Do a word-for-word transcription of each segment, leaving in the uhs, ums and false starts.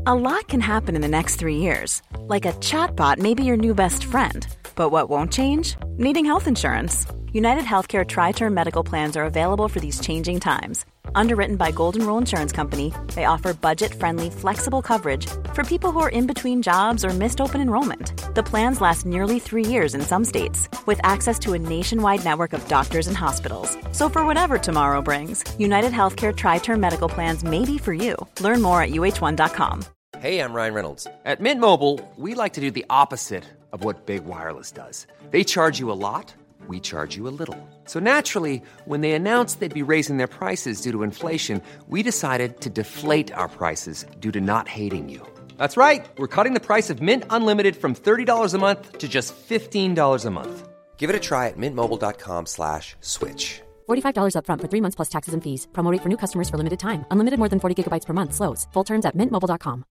A lot can happen in the next three years. Like a chatbot may be your new best friend. But what won't change? Needing health insurance. United Healthcare Tri-Term Medical Plans are available for these changing times. Underwritten by Golden Rule Insurance Company, they offer budget-friendly, flexible coverage for people who are in between jobs or missed open enrollment. The plans last nearly three years in some states, with access to a nationwide network of doctors and hospitals. So for whatever tomorrow brings, United Healthcare Tri-Term Medical Plans may be for you. Learn more at U H one dot com. Hey, I'm Ryan Reynolds. At Mint Mobile, we like to do the opposite of what Big Wireless does. They charge you a lot. We charge you a little. So naturally, when they announced they'd be raising their prices due to inflation, we decided to deflate our prices due to not hating you. That's right. We're cutting the price of Mint Unlimited from thirty dollars a month to just fifteen dollars a month. Give it a try at mintmobile.com slash switch. forty-five dollars up front for three months plus taxes and fees. Promo rate for new customers for limited time. Unlimited more than forty gigabytes per month. Slows full terms at mint mobile dot com.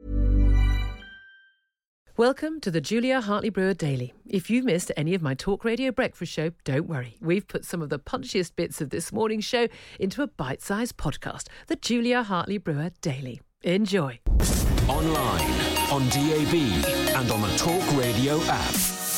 Welcome to the Julia Hartley-Brewer Daily. If you've missed any of my Talk Radio breakfast show, don't worry. We've put some of the punchiest bits of this morning's show into a bite-sized podcast, the Julia Hartley-Brewer Daily. Enjoy. Online, on D A B, and on the Talk Radio app.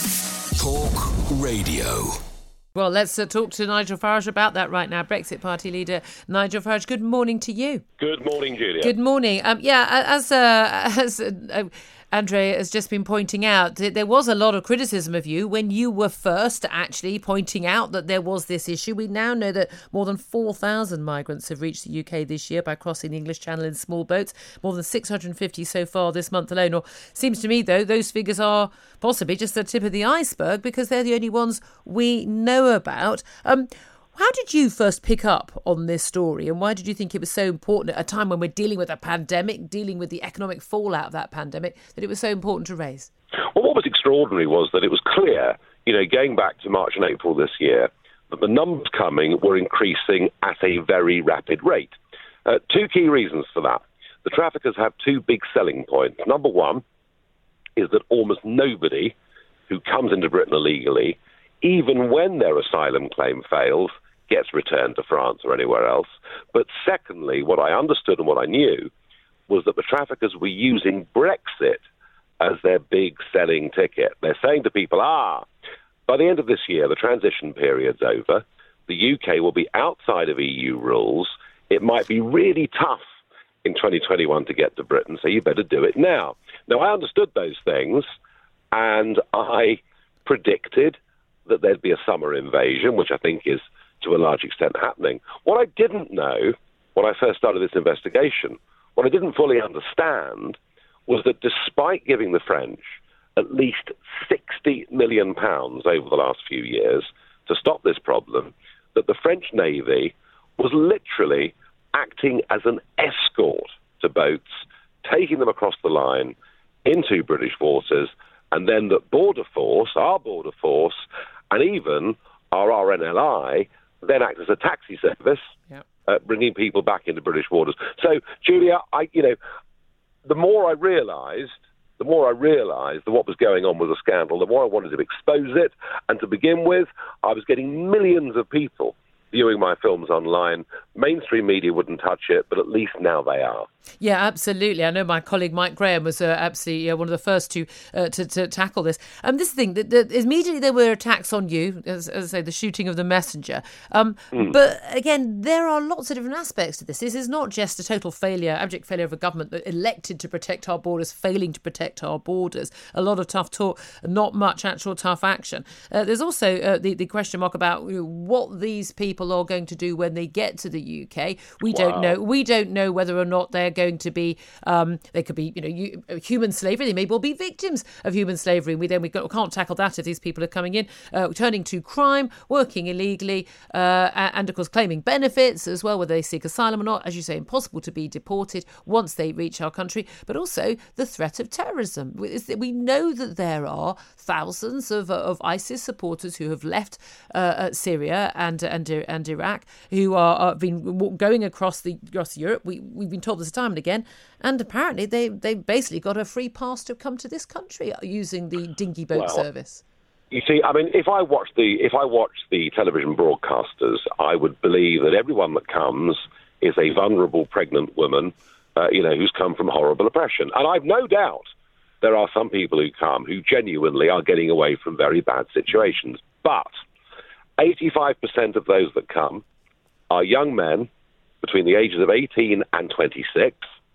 Talk Radio. Well, let's uh, talk to Nigel Farage about that right now. Brexit Party leader Nigel Farage, good morning to you. Good morning, Julia. Good morning. Um, yeah, as uh, as uh, Andre has just been pointing out, there was a lot of criticism of you when you were first actually pointing out that there was this issue. We now know that more than four thousand migrants have reached the U K this year by crossing the English Channel in small boats, more than six hundred fifty so far this month alone. Or seems to me, though, those figures are possibly just the tip of the iceberg because they're the only ones we know about. Um, How did you first pick up on this story, and why did you think it was so important at a time when we're dealing with a pandemic, dealing with the economic fallout of that pandemic, that it was so important to raise? Well, what was extraordinary was that it was clear, you know, going back to March and April this year, that the numbers coming were increasing at a very rapid rate. Uh, two key reasons for that. The traffickers have two big selling points. Number one is that almost nobody who comes into Britain illegally, even when their asylum claim fails, gets returned to France or anywhere else. But secondly, what I understood and what I knew was that the traffickers were using Brexit as their big selling ticket. They're saying to people, ah, by the end of this year, the transition period's over. The U K will be outside of E U rules. It might be really tough in twenty twenty-one to get to Britain, so you better do it now. Now, I understood those things, and I predicted that there'd be a summer invasion, which I think is to a large extent happening. What I didn't know when I first started this investigation, what I didn't fully understand, was that despite giving the French at least sixty million pounds over the last few years to stop this problem, that the French Navy was literally acting as an escort to boats, taking them across the line into British waters, and then that Border Force, our Border Force, and even our R N L I then act as a taxi service, yep. uh, bringing people back into British waters. So, Julia, I, you know, the more I realised, the more I realised that what was going on was a scandal, the more I wanted to expose it. And to begin with, I was getting millions of people viewing my films online. Mainstream media wouldn't touch it, but at least now they are. Yeah, absolutely. I know my colleague Mike Graham was uh, absolutely uh, one of the first to, uh, to to tackle this. Um, this thing that, that immediately there were attacks on you, as, as I say, the shooting of the messenger. Um, mm. But again, there are lots of different aspects to this. This is not just a total failure, abject failure of a government that elected to protect our borders, failing to protect our borders. A lot of tough talk, not much actual tough action. Uh, there's also uh, the, the question mark about you know, what these people are going to do when they get to the U K. We wow. don't know. We don't know whether or not they're going to be, um, they could be, you know, you, human slavery. They may well be victims of human slavery. And we then we can't tackle that if these people are coming in, uh, turning to crime, working illegally, uh, and of course claiming benefits as well, whether they seek asylum or not. As you say, impossible to be deported once they reach our country. But also the threat of terrorism. We know that there are thousands of, of ISIS supporters who have left uh, Syria and and and Iraq, who are, are been going across the across Europe. We we've been told this time and again, and apparently they they basically got a free pass to come to this country using the dinghy boat well, service. You see, I mean, if I watch the if I watch the television broadcasters, I would believe that everyone that comes is a vulnerable pregnant woman uh, you know, who's come from horrible oppression. And I've no doubt there are some people who come who genuinely are getting away from very bad situations. But eighty-five percent of those that come are young men between the ages of eighteen and twenty-six,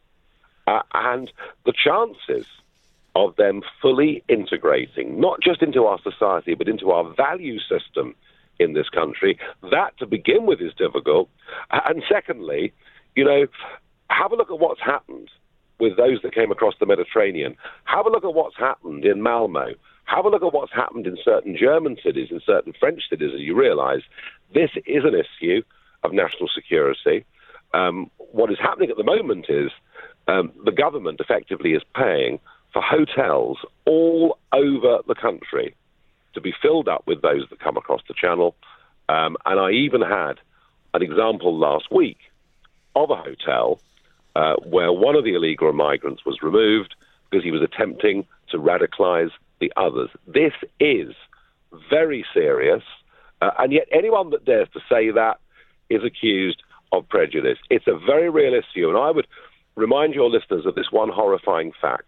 uh, and the chances of them fully integrating, not just into our society, but into our value system in this country, that to begin with is difficult. And secondly, you know, have a look at what's happened with those that came across the Mediterranean. Have a look at what's happened in Malmo. Have a look at what's happened in certain German cities, in certain French cities, and you realise this is an issue of national security. Um, what is happening at the moment is um, the government effectively is paying for hotels all over the country to be filled up with those that come across the channel. Um, and I even had an example last week of a hotel uh, where one of the illegal migrants was removed because he was attempting to radicalise the others. This is very serious, uh, and yet anyone that dares to say that is accused of prejudice. It's a very real issue, and I would remind your listeners of this one horrifying fact.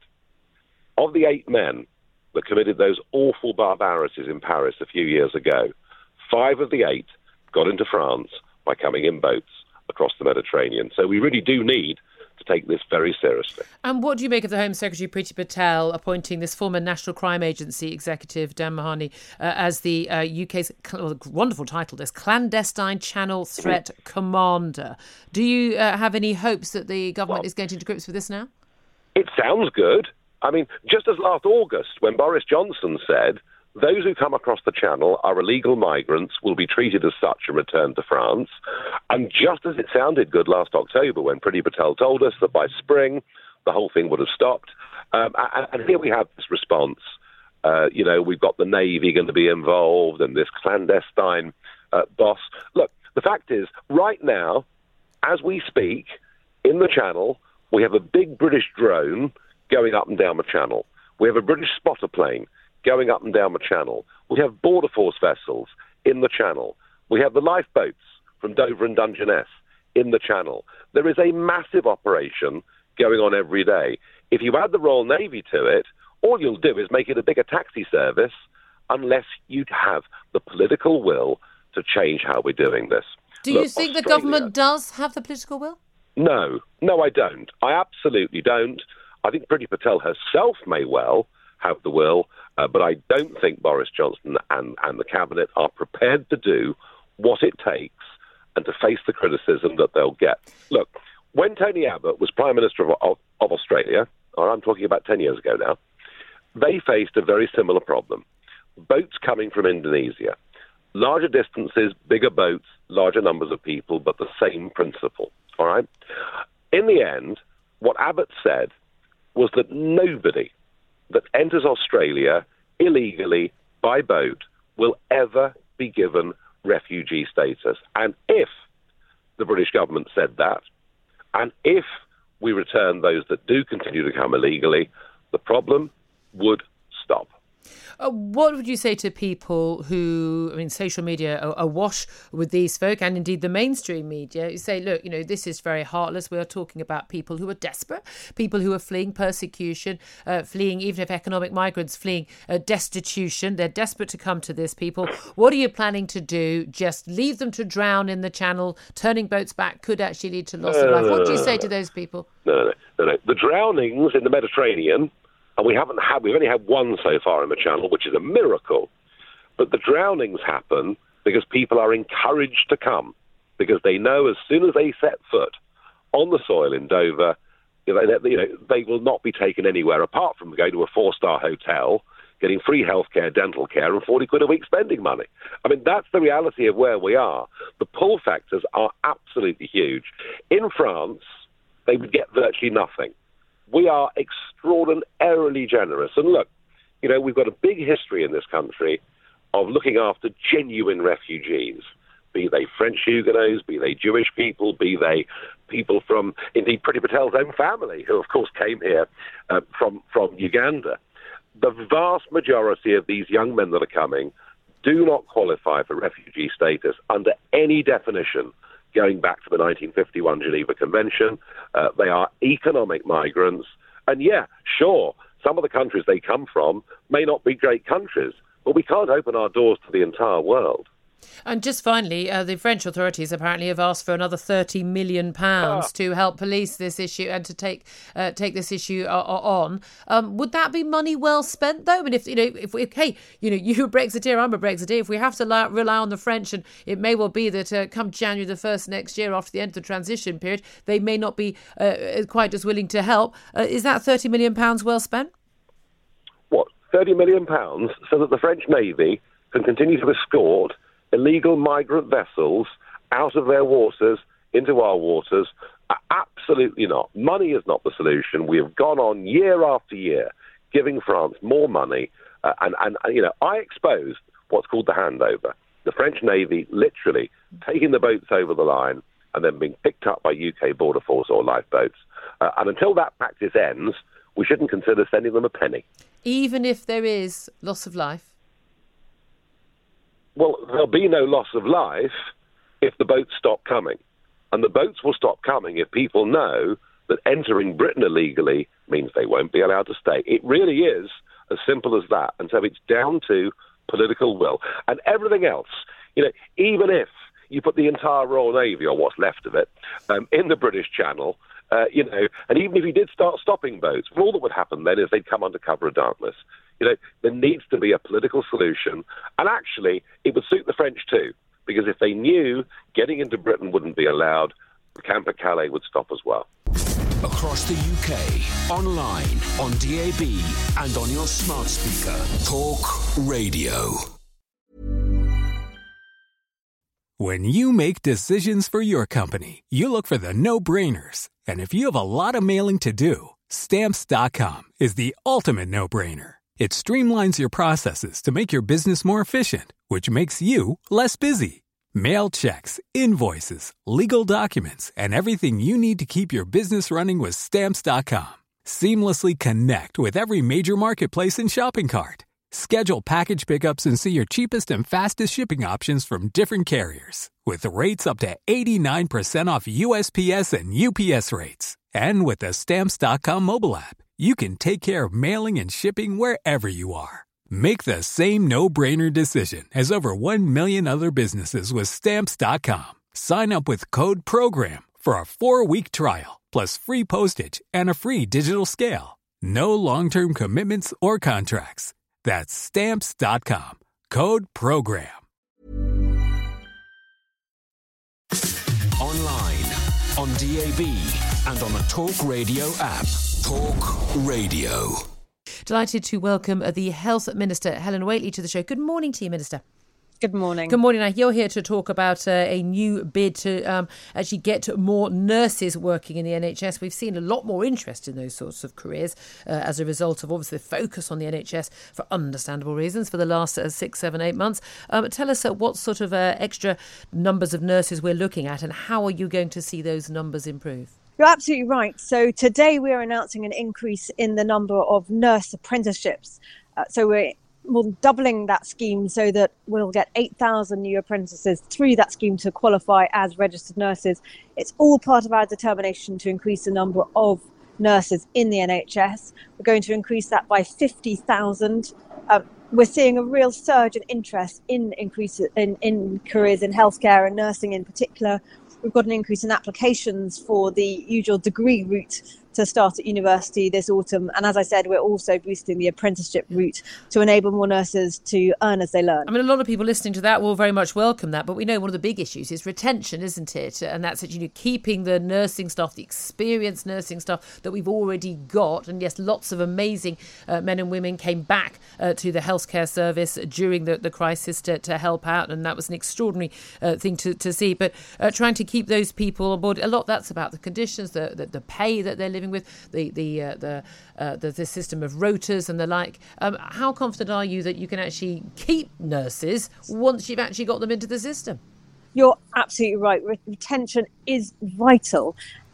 Of the eight men that committed those awful barbarities in Paris a few years ago, five of the eight got into France by coming in boats across the Mediterranean. So we really do need to take this very seriously. And what do you make of the Home Secretary Priti Patel appointing this former National Crime Agency executive, Dan Mahoney, uh, as the uh, U K's well, wonderful title, this Clandestine Channel Threat mm. Commander? Do you uh, have any hopes that the government well, is getting to grips with this now? It sounds good. I mean, just as last August, when Boris Johnson said, those who come across the channel are illegal migrants, will be treated as such and returned to France. And just as it sounded good last October when Priti Patel told us that by spring the whole thing would have stopped. Um, and, and here we have this response. Uh, you know, we've got the Navy going to be involved and this clandestine uh, boss. Look, the fact is, right now, as we speak, in the channel, we have a big British drone going up and down the channel. We have a British spotter plane going up and down the channel. We have border force vessels in the channel. We have the lifeboats from Dover and Dungeness in the channel. There is a massive operation going on every day. If you add the Royal Navy to it, all you'll do is make it a bigger taxi service unless you have the political will to change how we're doing this. Do Look, you think Australia, the government does have the political will? No. No, I don't. I absolutely don't. I think Priti Patel herself may well have the will, uh, but I don't think Boris Johnson and, and the Cabinet are prepared to do what it takes and to face the criticism that they'll get. Look, when Tony Abbott was Prime Minister of, of, of Australia, or I'm talking about ten years ago now, they faced a very similar problem. Boats coming from Indonesia. Larger distances, bigger boats, larger numbers of people, but the same principle, all right? In the end, what Abbott said was that nobody that enters Australia illegally by boat will ever be given refugee status. And if the British government said that, and if we return those that do continue to come illegally, the problem would stop. Uh, what would you say to people who, I mean, social media are awash with these folk, and indeed the mainstream media, you say, look, you know, this is very heartless. We are talking about people who are desperate, people who are fleeing persecution, uh, fleeing, even if economic migrants, fleeing uh, destitution. They're desperate to come to this people. What are you planning to do? Just leave them to drown in the channel? Turning boats back could actually lead to loss uh, of life. What do you say to those people? No, no, no, no. The drownings in the Mediterranean, and we haven't had, we've only had one so far in the channel, which is a miracle. But the drownings happen because people are encouraged to come, because they know as soon as they set foot on the soil in Dover, you know, they, you know, they will not be taken anywhere apart from going to a four-star hotel, getting free healthcare, dental care, and forty quid a week spending money. I mean, that's the reality of where we are. The pull factors are absolutely huge. In France, they would get virtually nothing. We are extraordinarily generous. And look, you know, we've got a big history in this country of looking after genuine refugees, be they French Huguenots, be they Jewish people, be they people from, indeed, Priti Patel's own family, who, of course, came here uh, from, from Uganda. The vast majority of these young men that are coming do not qualify for refugee status under any definition going back to the nineteen fifty-one Geneva Convention. Uh, they are economic migrants. And yeah, sure, some of the countries they come from may not be great countries, but we can't open our doors to the entire world. And just finally, uh, the French authorities apparently have asked for another thirty million pounds ah. to help police this issue and to take uh, take this issue uh, on. Um, would that be money well spent, though? I mean, if, you know, if we, hey, you know, you're a Brexiteer, I'm a Brexiteer, if we have to li- rely on the French, and it may well be that uh, come January the first next year, after the end of the transition period, they may not be uh, quite as willing to help. Uh, is that thirty million pounds well spent? What, thirty million pounds so that the French Navy can continue to escort illegal migrant vessels out of their waters into our waters? Absolutely not. Money is not the solution. We have gone on year after year giving France more money. Uh, and, and, and, you know, I exposed what's called the handover. The French Navy literally taking the boats over the line and then being picked up by U K Border Force or lifeboats. Uh, and until that practice ends, we shouldn't consider sending them a penny. Even if there is loss of life? Well, there'll be no loss of life if the boats stop coming. And the boats will stop coming if people know that entering Britain illegally means they won't be allowed to stay. It really is as simple as that. And so it's down to political will. And everything else, you know, even if you put the entire Royal Navy, or what's left of it, um, in the British Channel, uh, you know, and even if you did start stopping boats, well, all that would happen then is they'd come under cover of darkness. You know, there needs to be a political solution. And actually, it would suit the French too, because if they knew getting into Britain wouldn't be allowed, the Camp of Calais would stop as well. Across the U K, online, on D A B, and on your smart speaker. Talk Radio. When you make decisions for your company, you look for the no-brainers. And if you have a lot of mailing to do, Stamps dot com is the ultimate no-brainer. It streamlines your processes to make your business more efficient, which makes you less busy. Mail checks, invoices, legal documents, and everything you need to keep your business running with Stamps dot com. Seamlessly connect with every major marketplace and shopping cart. Schedule package pickups and see your cheapest and fastest shipping options from different carriers, with rates up to eighty-nine percent off U S P S and U P S rates. And with the Stamps dot com mobile app, you can take care of mailing and shipping wherever you are. Make the same no-brainer decision as over one million other businesses with Stamps dot com. Sign up with code PROGRAM for a four-week trial, plus free postage and a free digital scale. No long-term commitments or contracts. That's Stamps dot com. Code PROGRAM. Online, on D A B, and on the Talk Radio app. Talk Radio. Delighted to welcome the Health Minister, Helen Whately, to the show. Good morning to you, Minister. Good morning. Good morning. Now, you're here to talk about uh, a new bid to um, actually get more nurses working in the N H S. We've seen a lot more interest in those sorts of careers uh, as a result of, obviously, the focus on the N H S for understandable reasons for the last uh, six, seven, eight months. Um, tell us uh, what sort of uh, extra numbers of nurses we're looking at, and how are you going to see those numbers improve? You're absolutely right. So today we're announcing an increase in the number of nurse apprenticeships. Uh, so we're more than doubling that scheme so that we'll get eight thousand new apprentices through that scheme to qualify as registered nurses. It's all part of our determination to increase the number of nurses in the N H S. We're going to increase that by fifty thousand. Um, we're seeing a real surge in interest in increase in, in careers in healthcare and nursing in particular. We've got an increase in applications for the usual degree route to start at university this autumn. And as I said, we're also boosting the apprenticeship route to enable more nurses to earn as they learn. I mean, a lot of people listening to that will very much welcome that, but we know one of the big issues is retention, isn't it? And that's, you know, keeping the nursing staff, the experienced nursing staff that we've already got. And yes, lots of amazing uh, men and women came back uh, to the healthcare service during the, the crisis to, to help out. And that was an extraordinary uh, thing to, to see. But uh, trying to keep those people on board, a lot that's about the conditions, the, the, the pay that they're living with, the the uh, the, uh, the the system of rotas and the like. Um, how confident are you that you can actually keep nurses once you've actually got them into the system? You're absolutely right. Retention is vital.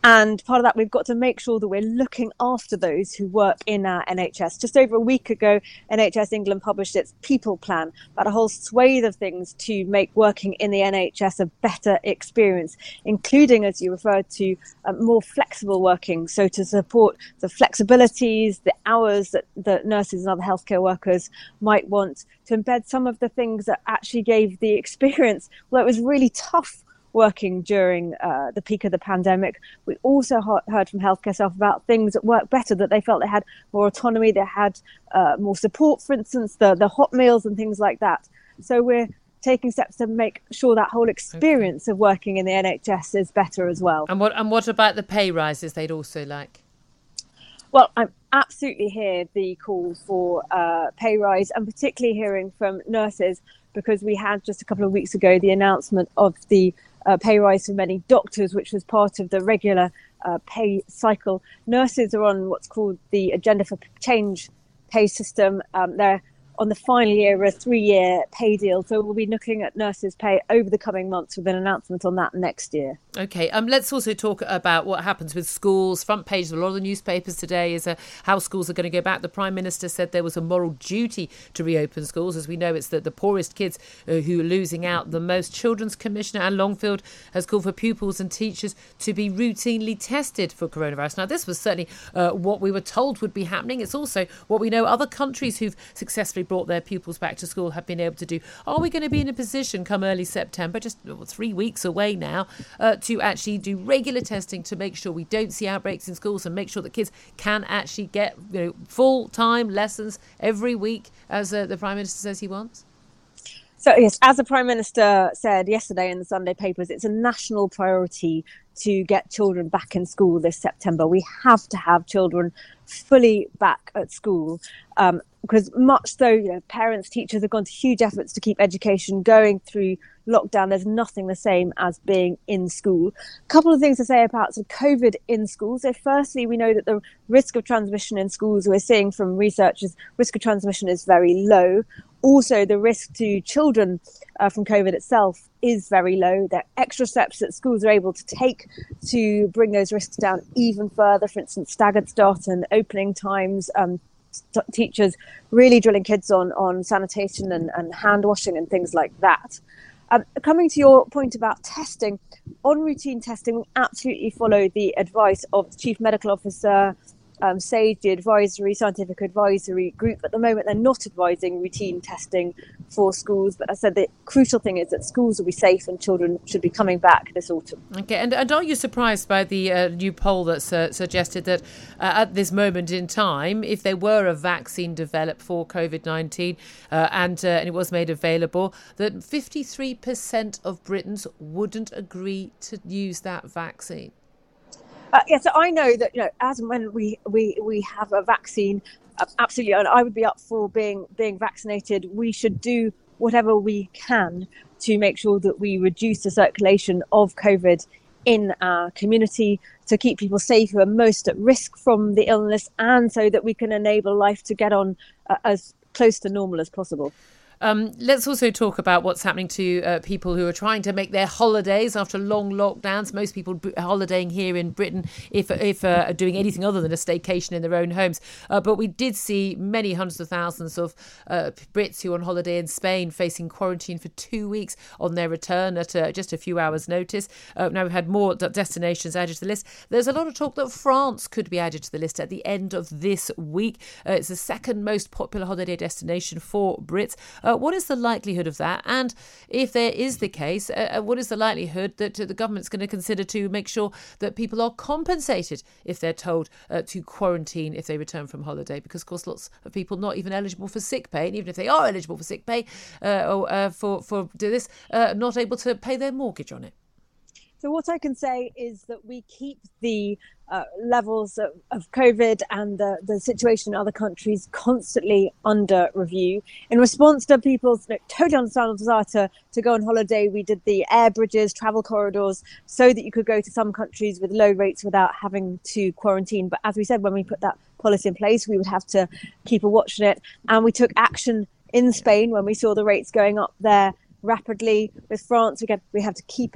And part of that, we've got to make sure that we're looking after those who work in our N H S. Just over a week ago, N H S England published its People Plan, about a whole swathe of things to make working in the N H S a better experience, including, as you referred to, uh, more flexible working. So to support the flexibilities, the hours that, that nurses and other healthcare workers might want, to embed some of the things that actually gave the experience. Well, it was really tough working during uh, the peak of the pandemic. We also he- heard from healthcare staff about things that worked better, that they felt they had more autonomy, they had uh, more support, for instance, the, the hot meals and things like that. So we're taking steps to make sure that whole experience okay. of working in the N H S is better as well. And what and what about the pay rises they'd also like? Well, I absolutely hear the call for uh, pay rise, and particularly hearing from nurses, because we had just a couple of weeks ago the announcement of the uh, pay rise for many doctors, which was part of the regular uh, pay cycle. Nurses are on what's called the Agenda for Change pay system. Um, they're on the final year of a three-year pay deal. So we'll be looking at nurses' pay over the coming months with an announcement on that next year. OK, um, let's also talk about what happens with schools. Front page of a lot of the newspapers today is uh, how schools are going to go back. The Prime Minister said there was a moral duty to reopen schools. As we know, it's the, the poorest kids uh, who are losing out the most. Children's Commissioner Anne Longfield has called for pupils and teachers to be routinely tested for coronavirus. Now, this was certainly uh, what we were told would be happening. It's also what we know other countries who've successfully brought their pupils back to school have been able to do. Are we going to be in a position come early September, just three weeks away now, uh, to actually do regular testing to make sure we don't see outbreaks in schools and make sure that kids can actually get, you know, full-time lessons every week, as uh, the Prime Minister says he wants? So, yes, as the Prime Minister said yesterday in the Sunday papers, it's a national priority to get children back in school this September. We have to have children fully back at school, um, because much though, you know, parents, teachers have gone to huge efforts to keep education going through lockdown, there's nothing the same as being in school. A couple of things to say about so COVID in schools. So firstly, we know that the risk of transmission in schools, we're seeing from researchers, risk of transmission is very low. Also, the risk to children uh, from COVID itself is very low. There are extra steps that schools are able to take to bring those risks down even further. For instance, staggered start and opening times, um, st- teachers really drilling kids on, on sanitation and, and hand washing and things like that. Um, coming to your point about testing, on routine testing, we absolutely follow the advice of the Chief Medical Officer, Um, SAGE, the advisory, scientific advisory group. At the moment, they're not advising routine testing for schools. But I said the crucial thing is that schools will be safe and children should be coming back this autumn. OK, and, and are you surprised by the uh, new poll that's uh, suggested that uh, at this moment in time, if there were a vaccine developed for COVID nineteen uh, and, uh, and it was made available, that fifty-three percent of Britons wouldn't agree to use that vaccine? Uh, yeah, so I know that, you know, as and when we, we, we have a vaccine, uh, absolutely, and I would be up for being being vaccinated. We should do whatever we can to make sure that we reduce the circulation of COVID in our community, to keep people safe who are most at risk from the illness, and so that we can enable life to get on uh, as close to normal as possible. Um, let's also talk about what's happening to uh, people who are trying to make their holidays after long lockdowns. Most people b- holidaying here in Britain, if if uh, are doing anything other than a staycation in their own homes. Uh, but we did see many hundreds of thousands of uh, Brits who were on holiday in Spain facing quarantine for two weeks on their return at uh, just a few hours' notice. Uh, now we've had more d- destinations added to the list. There's a lot of talk that France could be added to the list at the end of this week. Uh, it's the second most popular holiday destination for Brits. Uh, what is the likelihood of that? And if there is the case, uh, what is the likelihood that uh, the government's going to consider to make sure that people are compensated if they're told uh, to quarantine if they return from holiday? Because, of course, lots of people not even eligible for sick pay, and even if they are eligible for sick pay uh, or uh, for, for do this, uh, not able to pay their mortgage on it. So what I can say is that we keep the uh, levels of, of COVID and the, the situation in other countries constantly under review. In response to people's you know, totally understandable desire to, to go on holiday, we did the air bridges, travel corridors, so that you could go to some countries with low rates without having to quarantine. But as we said, when we put that policy in place, we would have to keep a watch on it. And we took action in Spain when we saw the rates going up there rapidly. With France, we, get, we have to keep it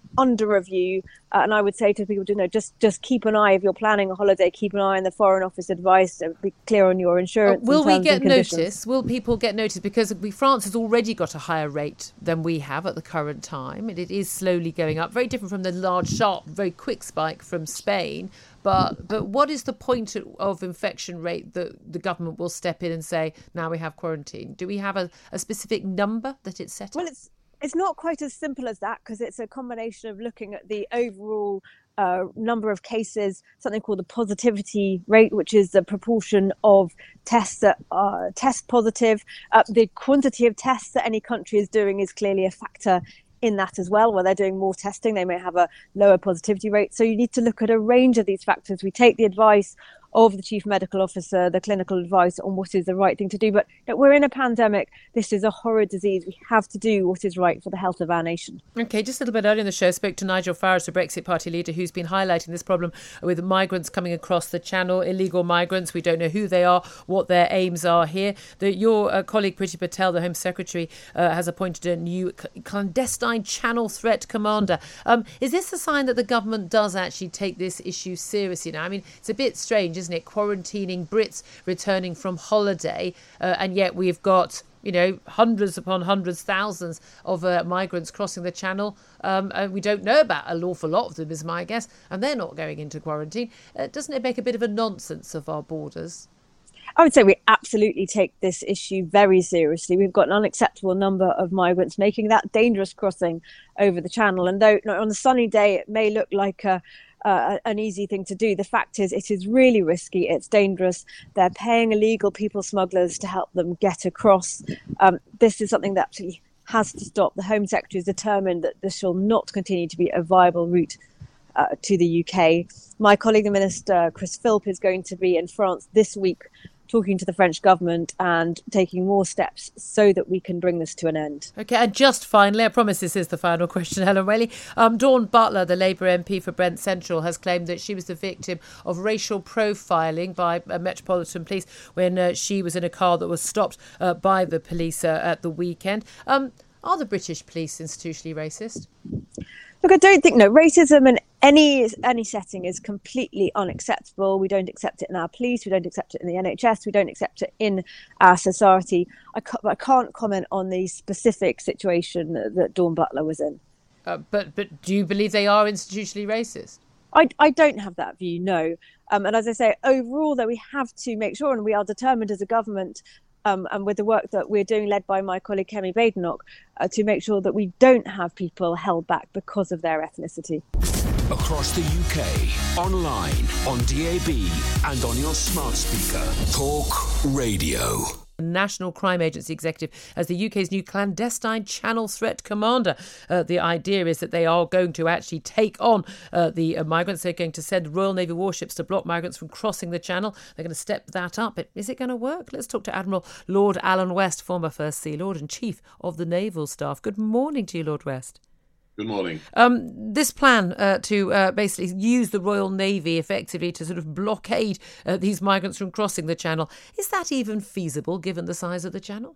under review. Uh, and I would say to people, you know, just just keep an eye if you're planning a holiday. Keep an eye on the Foreign Office advice. So be clear on your insurance. Uh, will we get notice? Will people get notice? Because we, France has already got a higher rate than we have at the current time. And it is slowly going up. Very different from the large, sharp, very quick spike from Spain. But but what is the point of infection rate that the government will step in and say, now we have quarantine? Do we have a, a specific number that it's set Well, at? it's It's not quite as simple as that, because it's a combination of looking at the overall uh, number of cases, something called the positivity rate, which is the proportion of tests that are test positive. Uh, the quantity of tests that any country is doing is clearly a factor in that as well. Where they're doing more testing, they may have a lower positivity rate. So you need to look at a range of these factors. We take the advice of the chief medical officer, the clinical advice on what is the right thing to do. But you know, we're in a pandemic. This is a horrid disease. We have to do what is right for the health of our nation. OK, just a little bit earlier in the show, I spoke to Nigel Farage, the Brexit Party leader, who's been highlighting this problem with migrants coming across the channel, illegal migrants. We don't know who they are, what their aims are here. The, your uh, colleague Priti Patel, the Home Secretary, uh, has appointed a new clandestine channel threat commander. Um, is this a sign that the government does actually take this issue seriously now? I mean, it's a bit strange, isn't it, quarantining Brits returning from holiday, uh, and yet we've got, you know, hundreds upon hundreds, thousands of uh, migrants crossing the channel, um, and we don't know about an awful lot of them, is my guess, and they're not going into quarantine. Uh, doesn't it make a bit of a nonsense of our borders? I would say we absolutely take this issue very seriously. We've got an unacceptable number of migrants making that dangerous crossing over the channel, and though on a sunny day it may look like a Uh, an easy thing to do, the fact is it is really risky, it's dangerous. They're paying illegal people smugglers to help them get across. Um, this is something that absolutely has to stop. The Home Secretary is determined that this shall not continue to be a viable route uh, to the U K. My colleague, the Minister, Chris Philp, is going to be in France this week talking to the French government and taking more steps so that we can bring this to an end. OK, and just finally, I promise this is the final question, Helen Whaley. Um, Dawn Butler, the Labour M P for Brent Central, has claimed that she was the victim of racial profiling by uh, Metropolitan Police when uh, she was in a car that was stopped uh, by the police uh, at the weekend. Um, are the British police institutionally racist? Look, I don't think, no, racism in any any setting is completely unacceptable. We don't accept it in our police, we don't accept it in the N H S, we don't accept it in our society. I can't, I can't comment on the specific situation that, that Dawn Butler was in. Uh, but but do you believe they are institutionally racist? I, I don't have that view, no. Um, and as I say, overall, though, we have to make sure, and we are determined as a government, Um, and with the work that we're doing, led by my colleague Kemi Badenoch, uh, to make sure that we don't have people held back because of their ethnicity. Across the U K, online, on D A B and on your smart speaker. Talk Radio. National Crime Agency executive as the U K's new clandestine channel threat commander. Uh, the idea is that they are going to actually take on uh, the uh, migrants. They're going to send Royal Navy warships to block migrants from crossing the channel. They're going to step that up. Is it going to work? Let's talk to Admiral Lord Alan West, former First Sea Lord and Chief of the Naval Staff. Good morning to you, Lord West. Good morning. Um, this plan uh, to uh, basically use the Royal Navy effectively to sort of blockade uh, these migrants from crossing the channel, is that even feasible given the size of the channel?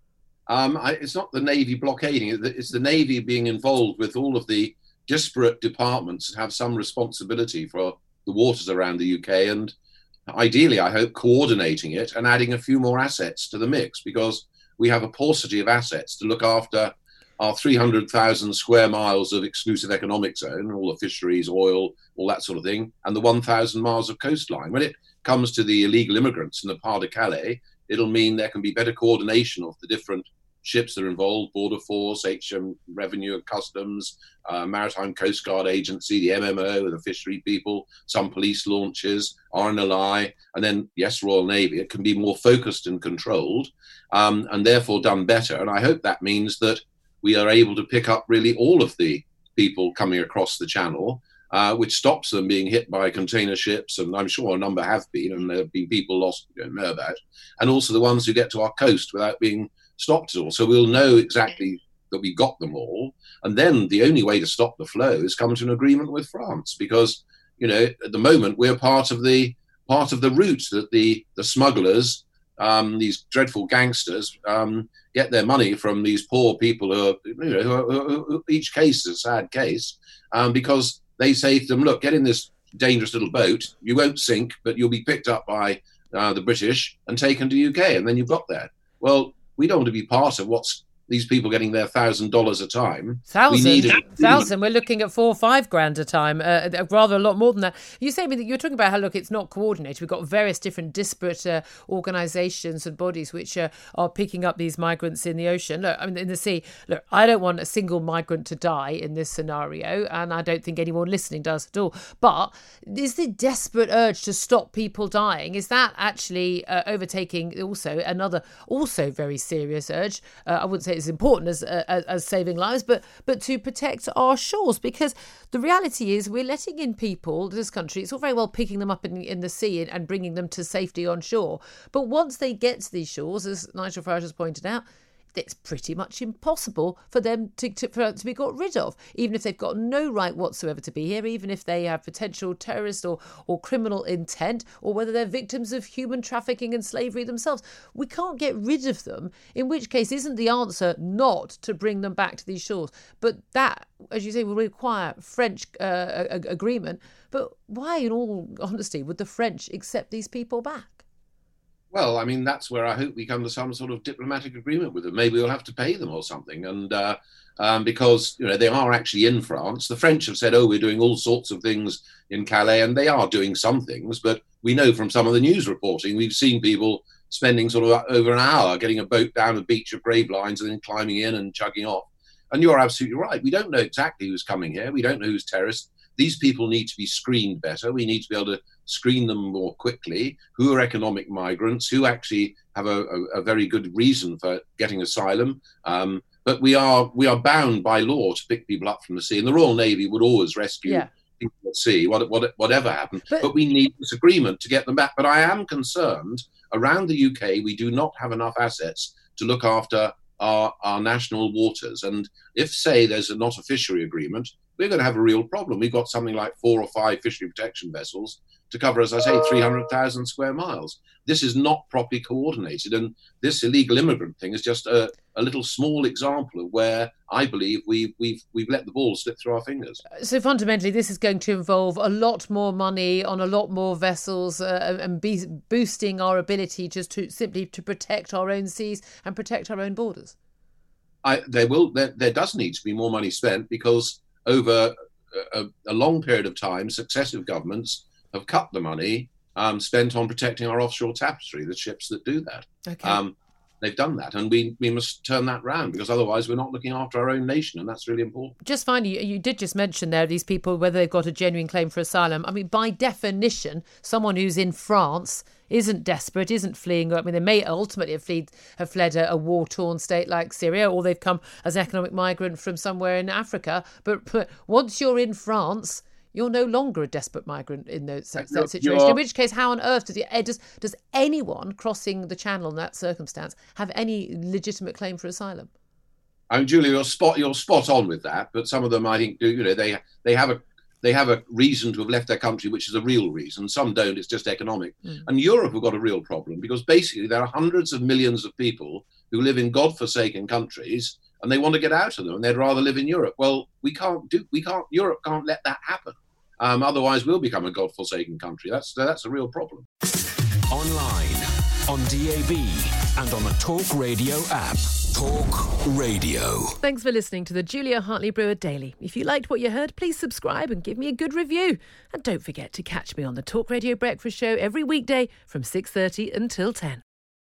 Um, I, it's not the Navy blockading, it's the Navy being involved with all of the disparate departments that have some responsibility for the waters around the U K, and ideally, I hope, coordinating it and adding a few more assets to the mix, because we have a paucity of assets to look after our three hundred thousand square miles of exclusive economic zone, all the fisheries, oil, all that sort of thing, and the one thousand miles of coastline. When it comes to the illegal immigrants in the Pas de Calais, it'll mean there can be better coordination of the different ships that are involved, Border Force, H M Revenue and Customs, uh, Maritime Coast Guard Agency, the M M O, the fishery people, some police launches, R N L I, and then, yes, Royal Navy. It can be more focused and controlled, um, and therefore done better. And I hope that means that we are able to pick up really all of the people coming across the channel, uh, which stops them being hit by container ships, and I'm sure a number have been, and there have been people lost we don't know about, and also the ones who get to our coast without being stopped at all. So we'll know exactly that we got them all, and then the only way to stop the flow is come to an agreement with France, because, you know, at the moment we're part of the part of the route that the the smugglers um, these dreadful gangsters um, get their money from these poor people who are, you know, who are, who, who, each case is a sad case, um, because they say to them, look, get in this dangerous little boat, you won't sink, but you'll be picked up by uh, the British and taken to U K, and then you've got that. Well, we don't want to be part of what's these people getting their thousand dollars a time. Thousand, we need a, thousand. We're looking at four or five grand a time, uh, rather a lot more than that. You say that you're talking about how, look, it's not coordinated. We've got various different disparate uh, organisations and bodies which uh, are picking up these migrants in the ocean. Look, I mean, in the sea. Look, I don't want a single migrant to die in this scenario, and I don't think anyone listening does at all. But is the desperate urge to stop people dying, is that actually uh, overtaking also another, also very serious urge? Uh, I wouldn't say as important as, uh, as as saving lives, but but to protect our shores, because the reality is we're letting in people to this country. It's all very well picking them up in, in the sea and, and bringing them to safety on shore, but once they get to these shores, as Nigel Farage has pointed out, it's pretty much impossible for them to, to, for, to be got rid of, even if they've got no right whatsoever to be here, even if they have potential terrorist or, or criminal intent, or whether they're victims of human trafficking and slavery themselves. We can't get rid of them, in which case isn't the answer not to bring them back to these shores. But that, as you say, will require French uh, agreement. But why, in all honesty, would the French accept these people back? Well, I mean, that's where I hope we come to some sort of diplomatic agreement with them. Maybe we'll have to pay them or something. And uh, um, because, you know, they are actually in France. The French have said, oh, we're doing all sorts of things in Calais, and they are doing some things. But we know from some of the news reporting, we've seen people spending sort of over an hour getting a boat down the beach of Gravelines and then climbing in and chugging off. And you're absolutely right. We don't know exactly who's coming here. We don't know who's terrorists. These people need to be screened better. We need to be able to screen them more quickly. Who are economic migrants? Who actually have a, a, a very good reason for getting asylum? Um, but we are we are bound by law to pick people up from the sea. And the Royal Navy would always rescue yeah. people at sea, what, what, whatever happened. But, but we need this agreement to get them back. But I am concerned around the U K, we do not have enough assets to look after our, our national waters. And if, say, there's a not a fishery agreement, we're going to have a real problem. We've got something like four or five fishery protection vessels to cover, as I say, three hundred thousand square miles. This is not properly coordinated. And this illegal immigrant thing is just a, a little small example of where I believe we've, we've, we've let the ball slip through our fingers. So fundamentally, this is going to involve a lot more money on a lot more vessels uh, and be boosting our ability just to simply to protect our own seas and protect our own borders. I, there will, there, there does need to be more money spent, because over a, a long period of time, successive governments have cut the money um, spent on protecting our offshore tapestry, the ships that do that. Okay. Um, they've done that, and we, we must turn that round, because otherwise we're not looking after our own nation, and that's really important. Just finally, you, you did just mention there these people, whether they've got a genuine claim for asylum. I mean, by definition, someone who's in France isn't desperate, isn't fleeing. I mean, they may ultimately have fled, have fled a, a war-torn state like Syria, or they've come as an economic migrant from somewhere in Africa. But, but once you're in France, you're no longer a desperate migrant in those, that, that situation. You're... In which case, how on earth does, it, does does anyone crossing the channel in that circumstance have any legitimate claim for asylum? I mean, Julia, you're spot you're spot on with that. But some of them, I think, do. You know, they they have a they have a reason to have left their country, which is a real reason. Some don't. It's just economic. Mm. And Europe have got a real problem, because basically there are hundreds of millions of people who live in godforsaken countries, and they want to get out of them, and they'd rather live in Europe. Well, we can't do. We can't. Europe can't let that happen. Um, otherwise, we'll become a godforsaken country. That's that's a real problem. Online, on D A B, and on the Talk Radio app. Talk Radio. Thanks for listening to the Julia Hartley-Brewer Daily. If you liked what you heard, please subscribe and give me a good review. And don't forget to catch me on the Talk Radio Breakfast Show every weekday from six thirty until ten.